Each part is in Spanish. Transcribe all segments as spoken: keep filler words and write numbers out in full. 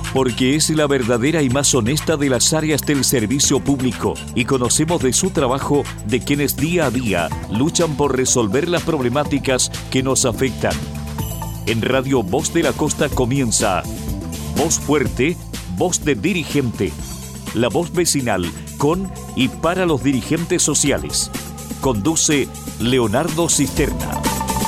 porque es la verdadera y más honesta de las áreas del servicio público y conocemos de su trabajo de quienes día a día luchan por resolver las problemáticas que nos afectan. En Radio Voz de la Costa comienza Voz Fuerte, Voz de Dirigente, la voz vecinal con y para los dirigentes sociales. Conduce Leonardo Cisterna.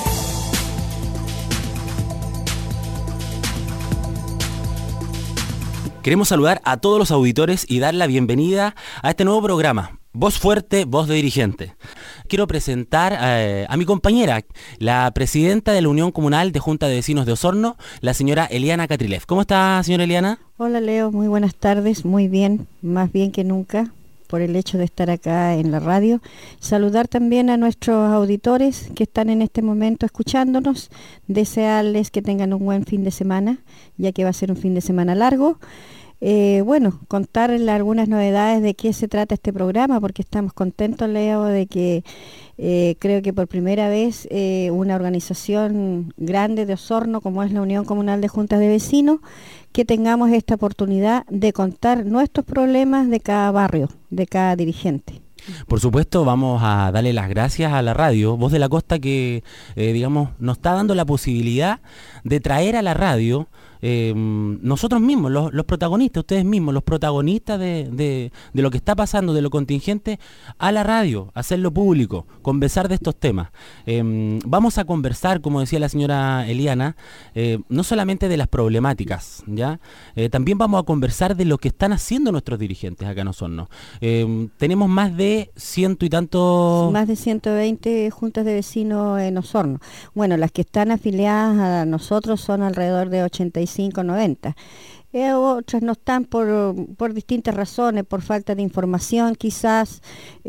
Queremos saludar a todos los auditores y dar la bienvenida a este nuevo programa, Voz Fuerte, Voz de Dirigente. Quiero presentar eh, a mi compañera, la presidenta de la Unión Comunal de Junta de Vecinos de Osorno, la señora Eliana Catrilev. ¿Cómo está, señora Eliana? Hola, Leo, muy buenas tardes, muy bien, más bien que nunca, por el hecho de estar acá en la radio. Saludar también a nuestros auditores que están en este momento escuchándonos, desearles que tengan un buen fin de semana, ya que va a ser un fin de semana largo. Eh, bueno, contarles algunas novedades de qué se trata este programa, porque estamos contentos, Leo, de que eh, creo que por primera vez eh, una organización grande de Osorno, como es la Unión Comunal de Juntas de Vecinos, que tengamos esta oportunidad de contar nuestros problemas de cada barrio, de cada dirigente. Por supuesto, vamos a darle las gracias a la radio Voz de la Costa que, eh, digamos, nos está dando la posibilidad de traer a la radio Eh, nosotros mismos, los, los protagonistas, ustedes mismos, los protagonistas de, de, de lo que está pasando, de lo contingente, a la radio, hacerlo público, conversar de estos temas. Eh, vamos a conversar, como decía la señora Eliana, eh, no solamente de las problemáticas, ¿ya? Eh, también vamos a conversar de lo que están haciendo nuestros dirigentes acá en Osorno. Eh, tenemos más de ciento y tantos... Más de ciento veinte juntas de vecinos en Osorno. Bueno, las que están afiliadas a nosotros son alrededor de ochenta y cinco, noventa. Eh, otras no están por, por distintas razones, por falta de información quizás,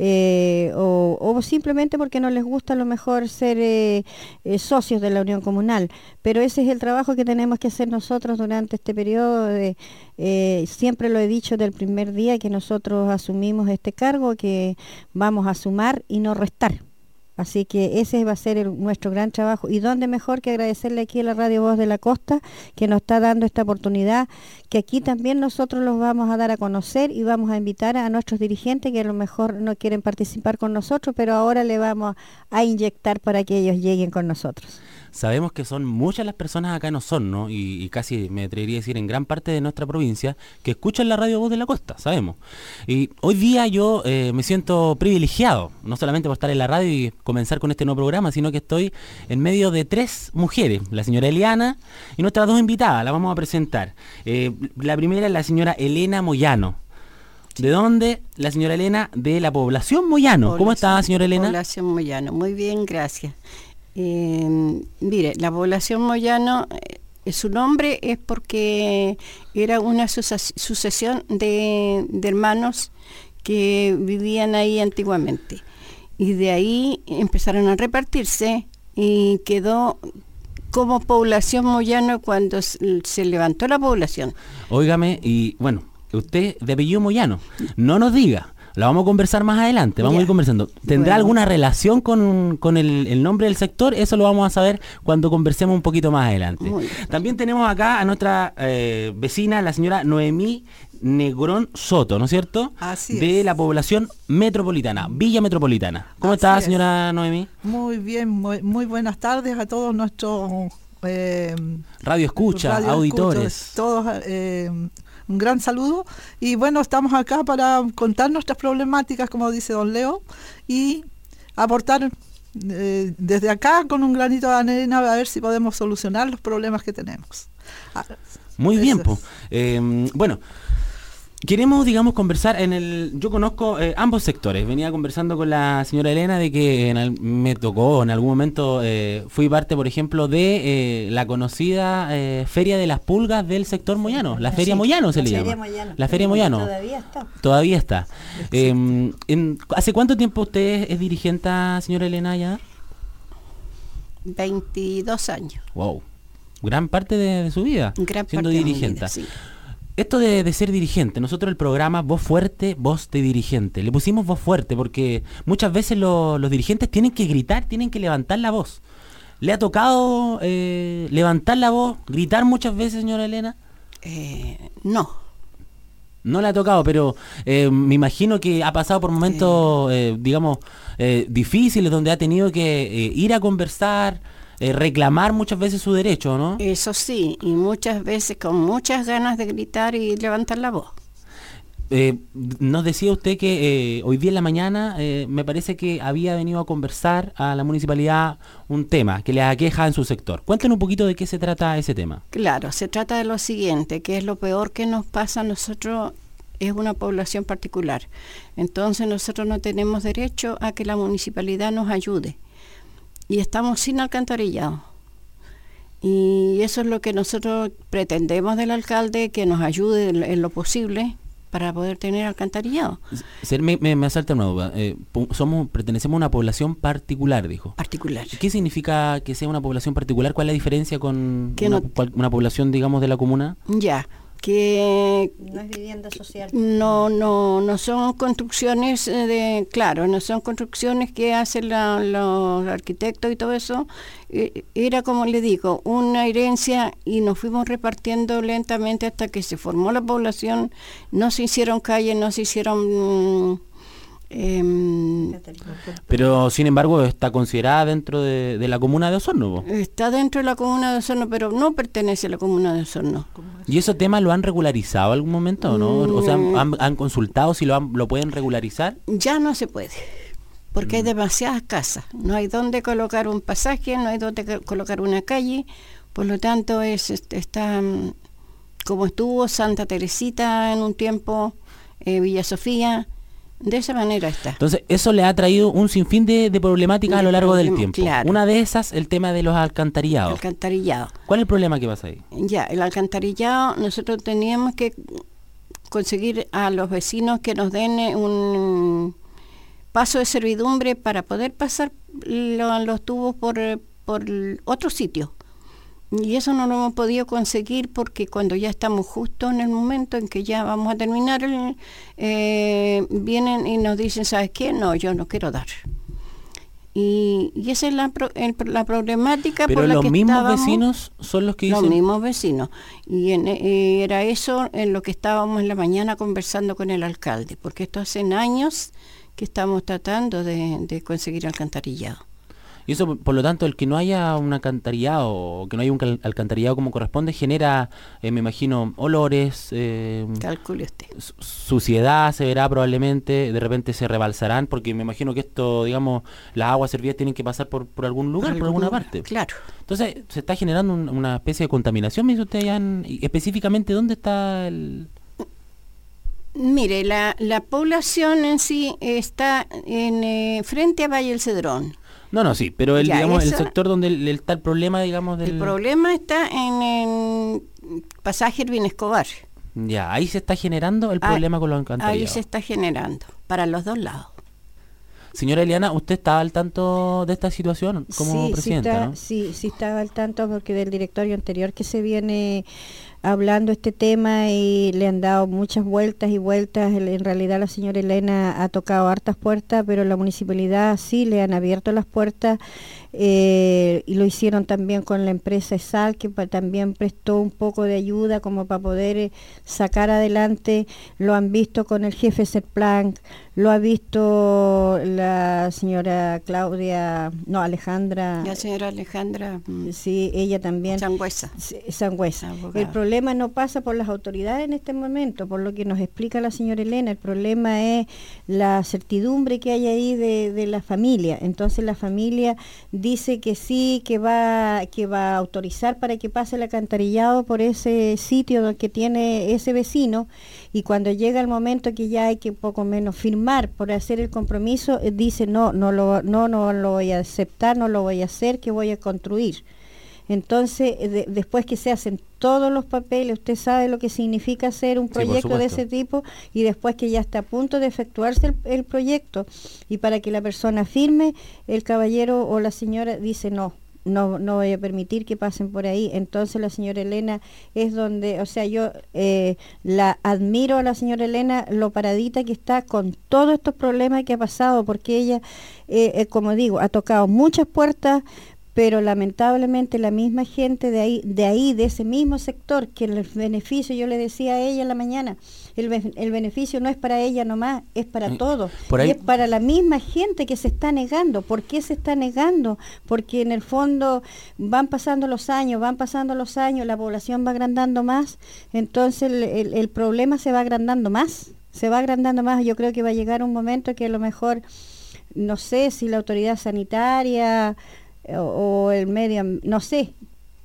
eh, o, o simplemente porque no les gusta a lo mejor ser eh, eh, socios de la Unión Comunal. Pero ese es el trabajo que tenemos que hacer nosotros durante este periodo. De, eh, siempre lo he dicho del primer día que nosotros asumimos este cargo, que vamos a sumar y no restar. Así que ese va a ser el, nuestro gran trabajo. Y dónde mejor que agradecerle aquí a la Radio Voz de la Costa, que nos está dando esta oportunidad, que aquí también nosotros los vamos a dar a conocer y vamos a invitar a nuestros dirigentes que a lo mejor no quieren participar con nosotros, pero ahora le vamos a inyectar para que ellos lleguen con nosotros. Sabemos que son muchas las personas acá en Osorno y, y casi me atrevería a decir en gran parte de nuestra provincia que escuchan la Radio Voz de la Costa, sabemos. Y hoy día yo eh, me siento privilegiado, no solamente por estar en la radio y comenzar con este nuevo programa, sino que estoy en medio de tres mujeres, la señora Eliana y nuestras dos invitadas, las vamos a presentar. Eh, la primera es la señora Elena Moyano. ¿De dónde? La señora Elena, de la población Moyano. Población, ¿cómo está, señora Elena? Población Moyano, muy bien, gracias. Eh, mire, la población Moyano, eh, su nombre es porque era una suces- sucesión de, de hermanos que vivían ahí antiguamente. Y de ahí empezaron a repartirse y quedó como población Moyano cuando se levantó la población. Óigame, y bueno, usted de apellido Moyano, no nos diga. La vamos a conversar más adelante, vamos ya. a ir conversando. ¿Tendrá bueno. alguna relación con, con el, el nombre del sector? Eso lo vamos a saber cuando conversemos un poquito más adelante. También tenemos acá a nuestra eh, vecina, la señora Noemí Negrón Soto, ¿no es cierto? Así de es. la población metropolitana, Villa Metropolitana. ¿Cómo Así está, es. señora Noemí? Muy bien, muy, muy buenas tardes a todos nuestros... Eh, radio escucha, radio auditores. Escuchas, todos... Eh, un gran saludo y bueno, estamos acá para contar nuestras problemáticas, como dice don Leo, y aportar eh, desde acá con un granito de arena a ver si podemos solucionar los problemas que tenemos. Muy bien, pues. Eh, bueno, queremos, digamos, conversar en el... Yo conozco eh, ambos sectores. Venía conversando con la señora Elena de que en el, me tocó, en algún momento eh, fui parte, por ejemplo, de eh, la conocida eh, Feria de las Pulgas del sector Moyano. La Feria sí, Moyano se le llama. Moyano. La Feria Moyano. Todavía está. Todavía está. Eh, en, ¿Hace cuánto tiempo usted es dirigente, señora Elena, ya? veintidós años. Wow. Gran parte de, de su vida Gran siendo parte dirigente. De mi vida, sí. Esto de, de ser dirigente, nosotros el programa Voz Fuerte, Voz de Dirigente, le pusimos voz fuerte porque muchas veces lo, los dirigentes tienen que gritar, tienen que levantar la voz. ¿Le ha tocado eh, levantar la voz, gritar muchas veces, señora Elena? Eh, no. No le ha tocado, pero eh, me imagino que ha pasado por momentos, eh, digamos, eh, difíciles, donde ha tenido que eh, ir a conversar, eh, reclamar muchas veces su derecho, ¿no? Eso sí, y muchas veces con muchas ganas de gritar y levantar la voz. Eh, nos decía usted que eh, hoy día en la mañana eh, me parece que había venido a conversar a la municipalidad un tema que le aqueja en su sector. Cuéntenos un poquito de qué se trata ese tema. Claro, se trata de lo siguiente, que es lo peor que nos pasa a nosotros, es una población particular. Entonces nosotros no tenemos derecho a que la municipalidad nos ayude y estamos sin alcantarillado. Y eso es lo que nosotros pretendemos del alcalde, que nos ayude en, en lo posible para poder tener alcantarillado. Me, me, me asalta una duda. Eh, somos, pertenecemos a una población particular, dijo. Particular. ¿Qué significa que sea una población particular? ¿Cuál es la diferencia con una, no, una población, digamos, de la comuna? Ya, que no es vivienda social. No, no, no son construcciones de, claro, no son construcciones que hacen la, los arquitectos y todo eso. Eh, era, como le digo, una herencia y nos fuimos repartiendo lentamente hasta que se formó la población. No se hicieron calles, no se hicieron... Eh, pero sin embargo está considerada dentro de, de la comuna de Osorno. Está dentro de la comuna de Osorno, pero no pertenece a la comuna de Osorno. ¿Y esos temas lo han regularizado algún momento, no? O sea, ¿han, han consultado si lo, han, lo pueden regularizar? Ya no se puede, porque mm. hay demasiadas casas. No hay donde colocar un pasaje, no hay donde colocar una calle. Por lo tanto, es está como estuvo Santa Teresita en un tiempo, eh, Villa Sofía. De esa manera está. Entonces, eso le ha traído un sinfín de, de problemáticas de a lo largo del tiempo. Claro. Una de esas, el tema de los alcantarillados. Alcantarillado. ¿Cuál es el problema que pasa ahí? Ya, el alcantarillado, nosotros teníamos que conseguir a los vecinos que nos den un paso de servidumbre para poder pasar lo, los tubos por, por otro sitio. Y eso no lo hemos podido conseguir porque cuando ya estamos justo en el momento en que ya vamos a terminar, el, eh, vienen y nos dicen, ¿sabes qué? No, yo no quiero dar. Y, y esa es la, pro, el, la problemática. Pero por la los que mismos estábamos, vecinos son los que dicen... Los mismos vecinos. Y en, eh, era eso en lo que estábamos en la mañana conversando con el alcalde, porque esto hace años que estamos tratando de, de conseguir alcantarillado. Y eso, por lo tanto, el que no haya un alcantarillado o que no haya un alcantarillado como corresponde genera, eh, me imagino, olores, eh, calcule usted, suciedad se verá probablemente, de repente se rebalsarán, porque me imagino que esto, digamos, las aguas servidas tienen que pasar por, por algún lugar, por, por alguna lugar, parte. Claro. Entonces, se está generando un, una especie de contaminación, me dice usted, ya en, específicamente, ¿dónde está el...? Mire, la, la población en sí está en eh, frente a Valle del Cedrón. No, no, sí, pero el, ya, digamos, eso, el sector donde el, el, está el problema, digamos, del... El problema está en, en Pasaje Ervin Escobar. Ya, ahí se está generando el problema ah, con los alcantarillados. Ahí se está generando, para los dos lados. Señora Eliana, ¿usted estaba al tanto de esta situación como sí, presidenta, sí está, ¿no? Sí, sí estaba al tanto porque del directorio anterior que se viene hablando este tema y le han dado muchas vueltas y vueltas. En realidad la señora Elena ha tocado hartas puertas, pero la municipalidad sí le han abierto las puertas eh, y lo hicieron también con la empresa ESAL, que pa, también prestó un poco de ayuda como para poder eh, sacar adelante. Lo han visto con el jefe Serplank, lo ha visto la señora Claudia, no, Alejandra. La señora Alejandra. Sí, ella también. Sangüesa. Sangüesa. El problema no pasa por las autoridades en este momento, por lo que nos explica la señora Elena. El problema es la certidumbre que hay ahí de, de la familia. Entonces la familia dice que sí, que va, que va a autorizar para que pase el alcantarillado por ese sitio que tiene ese vecino, y cuando llega el momento que ya hay que poco menos firmar por hacer el compromiso, dice no, no lo, no, no lo voy a aceptar, no lo voy a hacer, que voy a construir. Entonces, de, después que se hacen todos los papeles, usted sabe lo que significa hacer un proyecto sí, de ese tipo, y después que ya está a punto de efectuarse el, el proyecto, y para que la persona firme, el caballero o la señora dice no, no, no voy a permitir que pasen por ahí. Entonces la señora Elena es donde, o sea, yo eh, la admiro a la señora Elena, lo paradita que está con todos estos problemas que ha pasado, porque ella, eh, eh, como digo, ha tocado muchas puertas, pero lamentablemente la misma gente de ahí, de ahí, de ese mismo sector, que el beneficio, yo le decía a ella en la mañana, el, be- el beneficio no es para ella nomás, es para Mm, todos, por ahí- y es para la misma gente que se está negando. ¿Por qué se está negando? Porque en el fondo van pasando los años, van pasando los años, la población va agrandando más, entonces el, el- el problema se va agrandando más, se va agrandando más. Yo creo que va a llegar un momento que a lo mejor, no sé si la autoridad sanitaria eh, o, o el medio, am- no sé,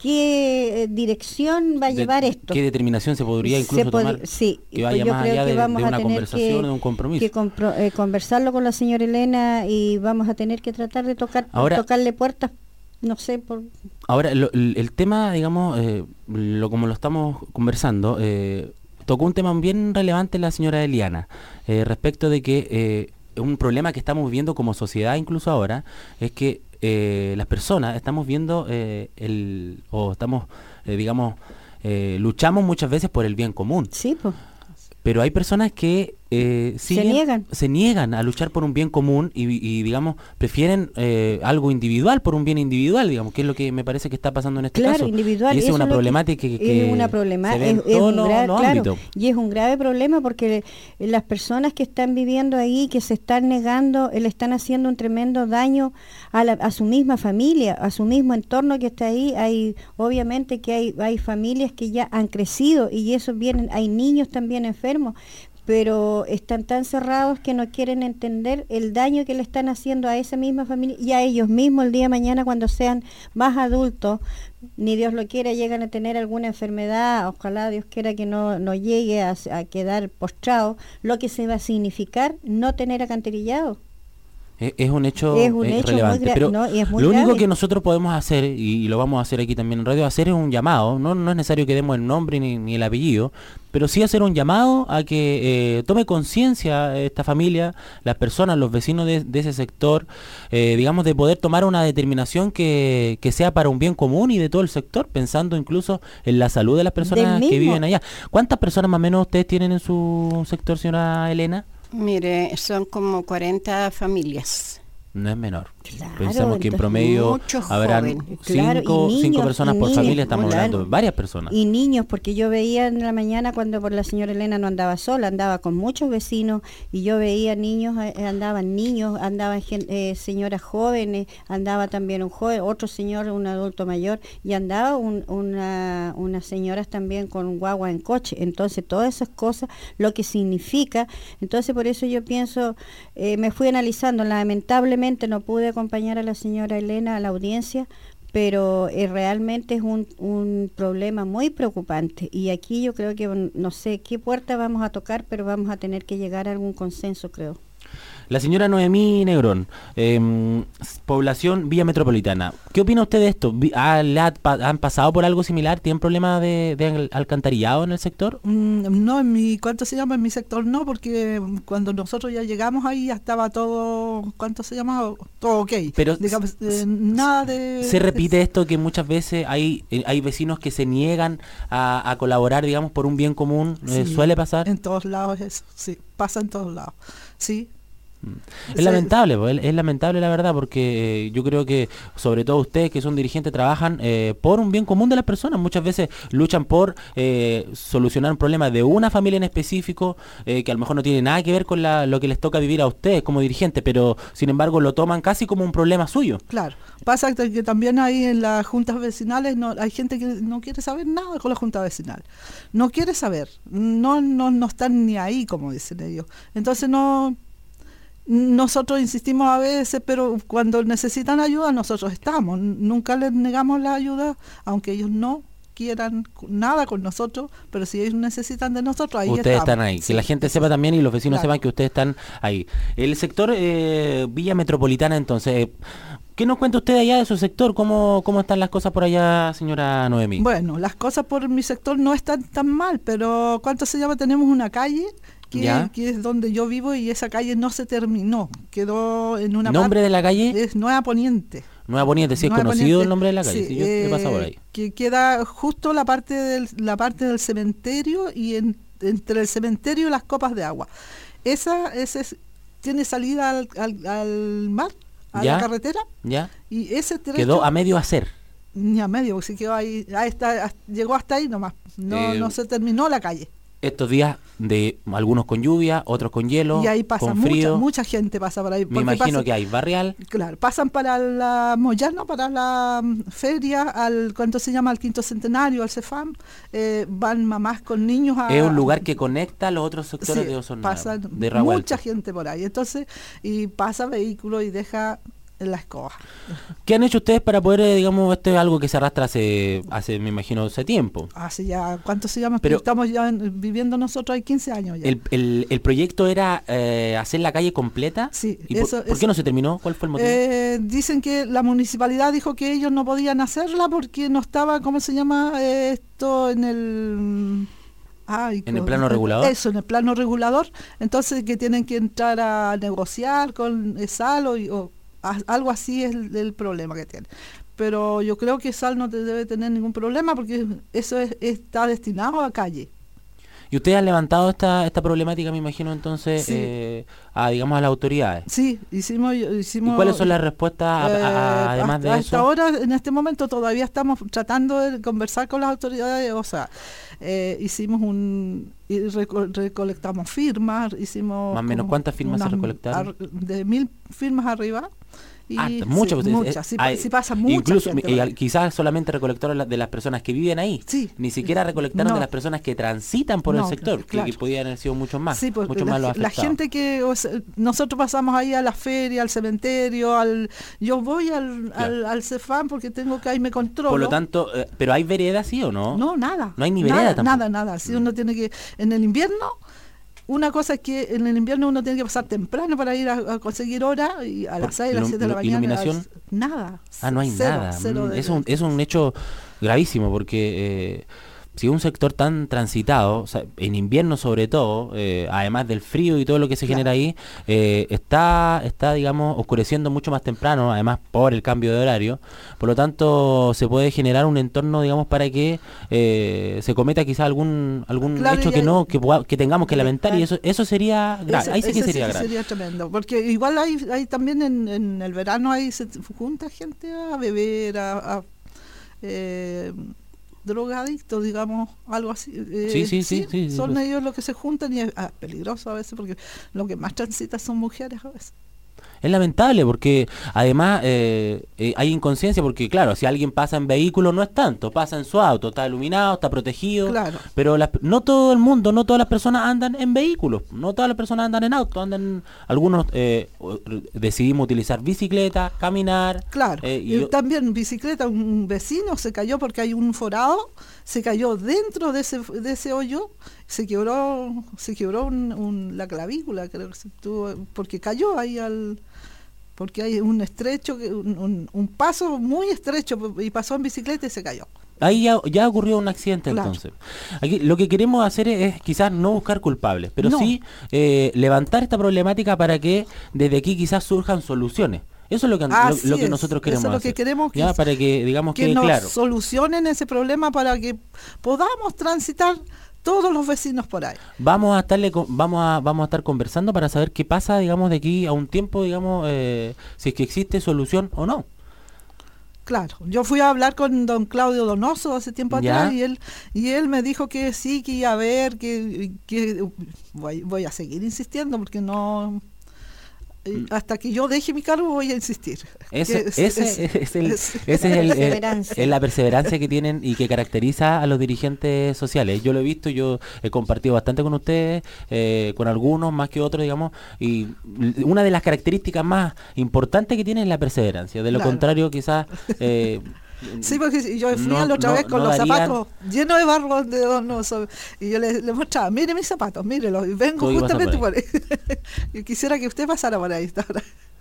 qué eh, dirección va a De- llevar esto. ¿Qué determinación se podría Se incluso pod- tomar? sí, Que pues vaya yo más creo allá que de, de vamos a una tener conversación que- o de un compromiso. que compro- eh, conversarlo con la señora Elena y vamos a tener que tratar de tocar Ahora- tocarle puertas, no sé, por Ahora, lo- el, el tema, digamos, eh, lo como lo estamos conversando, eh, tocó un tema bien relevante la señora Eliana, eh, respecto de que eh, un problema que estamos viviendo como sociedad incluso ahora, es que eh, las personas estamos viendo eh, el, o estamos, eh, digamos, eh, luchamos muchas veces por el bien común, sí, pues. pero hay personas que eh, siguen- niegan. se niegan a luchar por un bien común y, y, digamos, prefieren eh, algo individual por un bien individual, digamos, que es lo que me parece que está pasando en este Claro, caso. individual. Y esa es eso una lo que- problemática que, que es una problema, se ve en es, es todos un los, grave, los claro, ámbitos. y es un grave problema porque las personas que están viviendo ahí, que se están negando, eh, le están haciendo un tremendo daño a, la- a su misma familia, a su mismo entorno que está ahí. Hay, obviamente que hay, hay familias que ya han crecido y eso vienen, hay niños también enfermos, pero están tan cerrados que no quieren entender el daño que le están haciendo a esa misma familia y a ellos mismos el día de mañana cuando sean más adultos, ni Dios lo quiera, llegan a tener alguna enfermedad, ojalá Dios quiera que no, no llegue a, a quedar postrado, lo que se va a significar no tener acantilillado. Es, es un hecho, Es un eh, hecho relevante, muy gra- pero no, y es muy lo único grave. que nosotros podemos hacer, y, y lo vamos a hacer aquí también en radio, hacer es un llamado, no, no es necesario que demos el nombre ni, ni el apellido, pero sí hacer un llamado a que eh, tome conciencia esta familia, las personas, los vecinos de, de ese sector, eh, digamos, de poder tomar una determinación que, que sea para un bien común y de todo el sector, pensando incluso en la salud de las personas Del que mismo. viven allá. ¿Cuántas personas más o menos ustedes tienen en su sector, señora Elena? Mire, son como cuarenta familias. No es menor. Claro, Pensamos que en entonces, promedio muchos habrán jóvenes. Claro, y cinco, cinco niños, personas y por niños, familia, estamos claro. hablando de varias personas. Y niños, porque yo veía en la mañana cuando por la señora Elena no andaba sola, andaba con muchos vecinos y yo veía niños, eh, andaban niños, andaban gen- eh, señoras jóvenes, andaba también un joven, otro señor, un adulto mayor y andaba un- una, unas señoras también con guagua en coche. Entonces todas esas cosas, lo que significa, entonces por eso yo pienso, eh, me fui analizando, lamentablemente no pude acompañar a la señora Elena a la audiencia, pero eh, realmente es un, un problema muy preocupante y aquí yo creo que mm, no sé qué puerta vamos a tocar, pero vamos a tener que llegar a algún consenso, creo. La señora Noemí Negrón, eh, población Villa Metropolitana. ¿Qué opina usted de esto? Vi- ah, ¿le ha pa- ¿Han pasado por algo similar? ¿Tienen problemas de, de al- alcantarillado en el sector? Mm, No, en mi, ¿cuánto se llama? En mi sector no, porque cuando nosotros ya llegamos ahí ya estaba todo, ¿cuánto se llama? Todo ok. Pero Digamos, s- eh, nada de... Se repite esto que muchas veces hay eh, hay vecinos que se niegan a, a colaborar, digamos, por un bien común. Eh, Sí, ¿Suele pasar? En todos lados eso, sí, pasa en todos lados, sí. Es lamentable, pues, es, es lamentable la verdad, porque eh, yo creo que sobre todo ustedes que son dirigentes trabajan eh, por un bien común de las personas. Muchas veces luchan por eh, solucionar un problema de una familia en específico eh, que a lo mejor no tiene nada que ver con la, lo que les toca vivir a ustedes como dirigentes, pero sin embargo lo toman casi como un problema suyo. Claro, pasa que que también hay en las juntas vecinales, no, hay gente que no quiere saber nada con la junta vecinal, no quiere saber, no, no, no están ni ahí, como dicen ellos. Entonces no, nosotros insistimos a veces, pero cuando necesitan ayuda nosotros estamos, nunca les negamos la ayuda, aunque ellos no quieran nada con nosotros, pero si ellos necesitan de nosotros, ahí Ustedes estamos. están ahí, Sí. que la gente sepa también y los vecinos Claro. sepan que ustedes están ahí. El sector eh, Villa Metropolitana, entonces, eh, ¿qué nos cuenta usted allá de su sector? ¿Cómo, cómo están las cosas por allá, señora Noemí? Bueno, las cosas por mi sector no están tan mal, pero ¿cuánto se llama? Tenemos una calle que, Ya. que es donde yo vivo y esa calle no se terminó, quedó en una ¿Nombre parte- de la calle? es Nueva Poniente. Nueva Poniente, sí, es Nueva conocido Poniente, el nombre de la calle, sí, sí, yo he eh, pasado por ahí. que queda justo la parte del, la parte del cementerio y en- entre el cementerio y las copas de agua. Esa, ese es- tiene salida al, al- al mar, a ¿Ya? la carretera. ¿Ya? Y ese trecho... Quedó a medio hacer. Ni a medio, porque se quedó ahí, ahí está, llegó hasta ahí nomás. No, Eh, no se terminó la calle. Estos días de algunos con lluvia, otros con hielo, Y ahí pasa con mucha, frío. mucha gente pasa por ahí. Me porque imagino pasa- que hay barrial. Claro, pasan para la Moyano, para la mm, feria, al ¿cuánto se llama? Al quinto centenario, al CEFAM. Eh, van mamás con niños a... Es un lugar que conecta a los otros sectores Sí, de Osorno, pasa de Rahualto. mucha gente por ahí. Entonces, y pasa vehículo y deja en la escoba. ¿Qué han hecho ustedes para poder, eh, digamos, esto es algo que se arrastra hace, hace me imagino, hace tiempo? Hace ya, ¿cuánto se llama? Pero- Estamos ya en- viviendo nosotros hay quince años ya. El, el, el proyecto era eh, hacer la calle completa. Sí, ¿Y por- eso- ¿Por, qué eso- no se terminó? ¿Cuál fue el motivo? Eh, dicen que la municipalidad dijo que ellos no podían hacerla porque no estaba, ¿cómo se llama eh, esto? En el... Ay, ¿En el co- plano regulador? Eso, en el plano regulador. Entonces que tienen que entrar a negociar con Sal o, o a- algo así es el, el problema que tienen. Pero yo creo que Sal no te debe tener ningún problema porque eso es- está destinado a calle. Y ustedes han levantado esta, esta problemática, me imagino, entonces, Sí. eh, a, digamos, a las autoridades. Sí, hicimos... hicimos ¿Y cuáles son las respuestas a- a- a- Eh, además hasta, de hasta eso? ahora, en este momento, todavía estamos tratando de conversar con las autoridades, o sea, eh, hicimos un... y reco- recolectamos firmas, hicimos... Más o menos, como ¿cuántas firmas se unas- recolectaron? ar- De mil firmas arriba. Y Ah, sí, muchas, pues, muchas, eh, sí, hay- sí pasa mucha incluso gente y por al- ahí. quizás solamente recolectaron la- de las personas que viven ahí. Sí. Ni siquiera recolectaron No. de las personas que transitan por el No, sector, que- claro. que, podían haber sido muchos más, Sí, porque mucho la, más los ge- la afectados. gente que o sea, nosotros pasamos ahí a la feria, al cementerio, al yo voy al, Claro. al, al CEFAM porque tengo que ahí me controlo. Por lo tanto, eh, ¿pero hay veredas, sí o no? No, nada. No hay ni vereda nada, tampoco. Nada, nada. Si uno tiene que, en el invierno, una cosa es que en el invierno uno tiene que pasar temprano para ir a, a conseguir hora y a Por las seis, a las ilum- siete de la ilu- mañana. iluminación. a las- Nada. Ah, no hay Cero, nada. cero Mm, de- es, un, es un hecho gravísimo porque eh, si un sector tan transitado, o sea, en invierno sobre todo, eh, además del frío y todo lo que se Claro. genera ahí, eh, está, está, digamos, oscureciendo mucho más temprano, además por el cambio de horario. Por lo tanto, se puede generar un entorno, digamos, para que eh, se cometa quizá algún algún Claro, hecho y que hay- no que, pueda- que tengamos que lamentar y Claro. eso eso sería grave. Ese- Ahí sí que ese sería que grave. sería tremendo. Porque igual hay, hay también en, en el verano ahí se junta gente a beber, a, a, eh, drogadictos, digamos, algo así. Eh, Sí, sí, sí, sí, sí, Son pues. ellos los que se juntan y es ah, peligroso a veces porque lo que más transita son mujeres a veces. Es lamentable porque además eh, eh, hay inconsciencia porque claro, si alguien pasa en vehículo no es tanto, pasa en su auto, está iluminado, está protegido, Claro. pero las- no todo el mundo, no todas las personas andan en vehículos, no todas las personas andan en auto, andan algunos eh, o- decidimos utilizar bicicleta, caminar, Claro, eh, y y yo- también bicicleta, un vecino se cayó porque hay un forado, se cayó dentro de ese de ese hoyo, se quebró, se quebró un- un- la clavícula, creo que se tuvo, porque cayó ahí al, porque hay un estrecho, que- un, un- un paso muy estrecho y pasó en bicicleta y se cayó. ahí ya, ya ocurrió un accidente. Claro. Entonces aquí lo que queremos hacer es, es quizás no buscar culpables, pero No. sí eh, levantar esta problemática para que desde aquí quizás surjan soluciones. Eso es lo que, lo- Así lo, que es, nosotros eso queremos es lo que hacer. queremos que ya, s- para que digamos Que que nos claro. solucionen ese problema para que podamos transitar todos los vecinos por ahí. Vamos a estarle con- vamos a vamos a estar conversando para saber qué pasa, digamos, de aquí a un tiempo, digamos, eh, si es que existe solución o no. Claro, yo fui a hablar con don Claudio Donoso hace tiempo Ya. atrás y él y él me dijo que sí, que iba a ver, que, que voy, voy a seguir insistiendo porque no... eh, Hasta que yo deje mi cargo voy a insistir. Ese, Que ese es, es- el, es- ese es, el, eh, Perseverancia. es la perseverancia que tienen y que caracteriza a los dirigentes sociales. Yo lo he visto, yo he compartido bastante con ustedes, eh, con algunos más que otros, digamos, y l- una de las características más importantes que tienen es la perseverancia. De lo Claro. contrario, quizás... eh, Sí, porque si- yo fui no- la otra no- vez con no los darían- zapatos llenos de barro de Donoso y yo le, le mostraba, mire mis zapatos, mírelos, y vengo Tú ibas a justamente por por ahí. Y quisiera que usted pasara por ahí esta hora.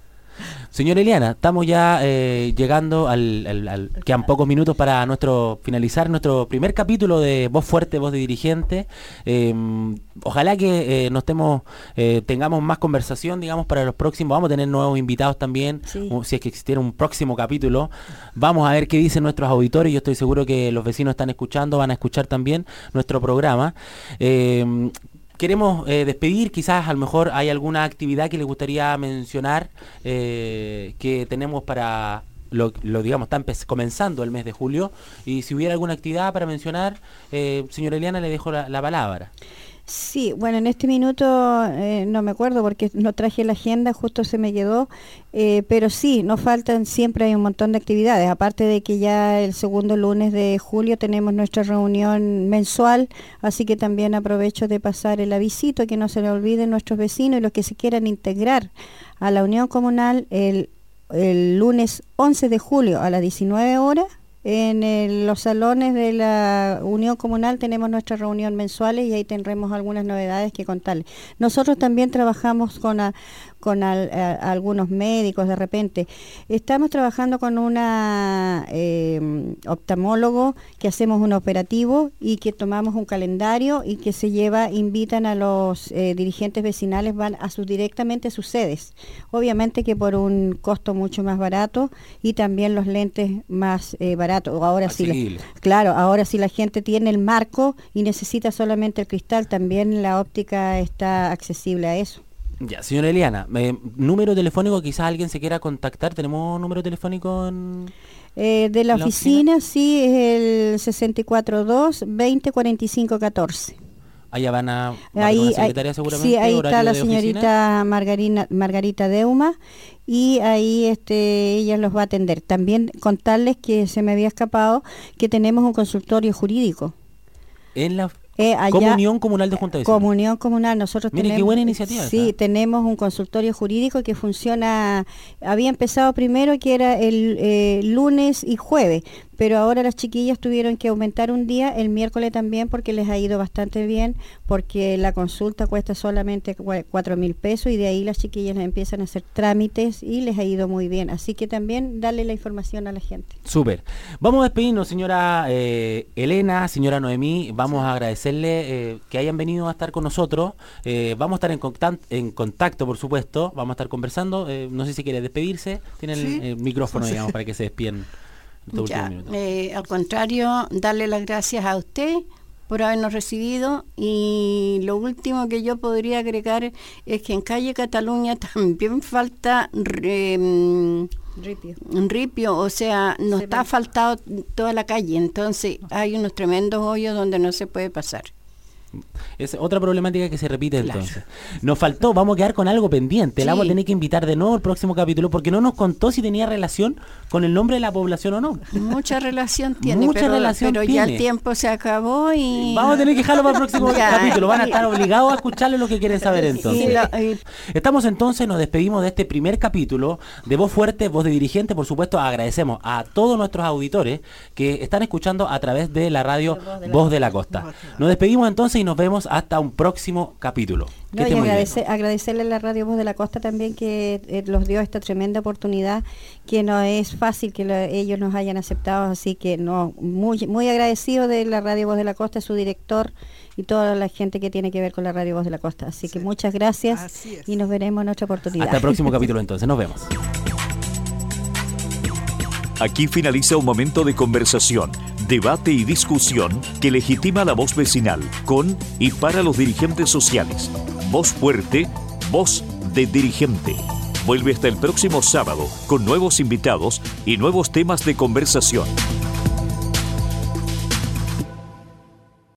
Señora Eliana, estamos ya eh, llegando al, al, al- quedan pocos minutos para nuestro finalizar nuestro primer capítulo de Voz Fuerte, Voz de Dirigente. Eh, ojalá que eh, nos estemos, eh, tengamos más conversación, digamos, para los próximos. Vamos a tener nuevos invitados también, Sí. o si es que existiera un próximo capítulo. Vamos a ver qué dicen nuestros auditores. Yo estoy seguro que los vecinos están escuchando, van a escuchar también nuestro programa. Eh, queremos eh, despedir, quizás a lo mejor hay alguna actividad que les gustaría mencionar eh, que tenemos para, lo, lo digamos, está comenzando el mes de julio, y si hubiera alguna actividad para mencionar, eh, señora Eliana, le dejo la, la palabra. Sí, bueno, en este minuto eh, no me acuerdo porque no traje la agenda, justo se me quedó, eh, pero sí, nos faltan, siempre hay un montón de actividades, aparte de que ya el segundo lunes de julio tenemos nuestra reunión mensual, así que también aprovecho de pasar el avisito, que no se le olviden nuestros vecinos y los que se quieran integrar a la Unión Comunal el, el lunes once de julio a las diecinueve horas. En el, los salones de la Unión Comunal tenemos nuestras reuniones mensuales y ahí tendremos algunas novedades que contarles. Nosotros también trabajamos con, a, con al, a, a algunos médicos de repente. Estamos trabajando con una eh, oftalmólogo que hacemos un operativo y que tomamos un calendario y que se lleva, invitan a los eh, dirigentes vecinales, van a sus, directamente a sus sedes. Obviamente que por un costo mucho más barato y también los lentes más eh, baratos. Ahora sí, la, claro, ahora si la gente tiene el marco y necesita solamente el cristal, también la óptica está accesible a eso. Ya, señora Eliana, eh, número telefónico, quizás alguien se quiera contactar, ¿tenemos número telefónico en...? Eh, de la, la oficina, oficina, sí, es el sesenta y cuatro dos, veinte cuarenta y cinco catorce. Allá van a, van ahí, a una secretaria seguramente. Sí, ahí está la señorita Margarina, Margarita Deuma y ahí este, ella los va a atender. También contarles que se me había escapado que tenemos un consultorio jurídico. En la eh, allá, Comunión Comunal de Junta de Vecinos. Comunión Comunal, nosotros Mire, tenemos... qué buena iniciativa. Sí, esta. tenemos un consultorio jurídico que funciona, había empezado primero que era el eh, lunes y jueves, pero ahora las chiquillas tuvieron que aumentar un día, el miércoles también, porque les ha ido bastante bien, porque la consulta cuesta solamente cuatro mil pesos y de ahí las chiquillas empiezan a hacer trámites y les ha ido muy bien. Así que también darle la información a la gente. Súper. Vamos a despedirnos, señora eh, Elena, señora Noemí, vamos a agradecerle eh, que hayan venido a estar con nosotros. Eh, vamos a estar en, contact en contacto, por supuesto, vamos a estar conversando. Eh, no sé si quiere despedirse, tienen sí. el, el micrófono, sí. digamos, para que se despiden. Ya, eh, al contrario, darle las gracias a usted por habernos recibido, y lo último que yo podría agregar es que en Calle Cataluña también falta re, ripio. ripio, o sea, nos se está ve. faltado toda la calle, entonces hay unos tremendos hoyos donde no se puede pasar. Es otra problemática que se repite entonces. Claro. Nos faltó, vamos a quedar con algo pendiente. Sí. La vamos a tener que invitar de nuevo al próximo capítulo porque no nos contó si tenía relación con el nombre de la población o no. Mucha relación tiene, Mucha pero, relación pero tiene. ya el tiempo se acabó y... Vamos a tener que dejarlo para el próximo ya, capítulo. Van a estar obligados a escucharle lo que quieren saber entonces. Sí, lo, y... Estamos entonces, nos despedimos de este primer capítulo de Voz Fuerte, Voz de Dirigente. Por supuesto, agradecemos a todos nuestros auditores que están escuchando a través de la radio Voz de la, Voz de la Costa. Costa. Nos despedimos entonces y nos vemos hasta un próximo capítulo. No, y agradecer, agradecerle a la radio Voz de la Costa también que eh, los dio esta tremenda oportunidad, que no es fácil que lo, ellos nos hayan aceptado, así que no, muy muy agradecido de la radio Voz de la Costa, su director y toda la gente que tiene que ver con la radio Voz de la Costa. Así sí. que muchas gracias y nos veremos en otra oportunidad. Hasta el próximo capítulo entonces, nos vemos. Aquí finaliza un momento de conversación, debate y discusión que legitima la voz vecinal con y para los dirigentes sociales. Voz Fuerte, Voz de Dirigente. Vuelve hasta el próximo sábado con nuevos invitados y nuevos temas de conversación.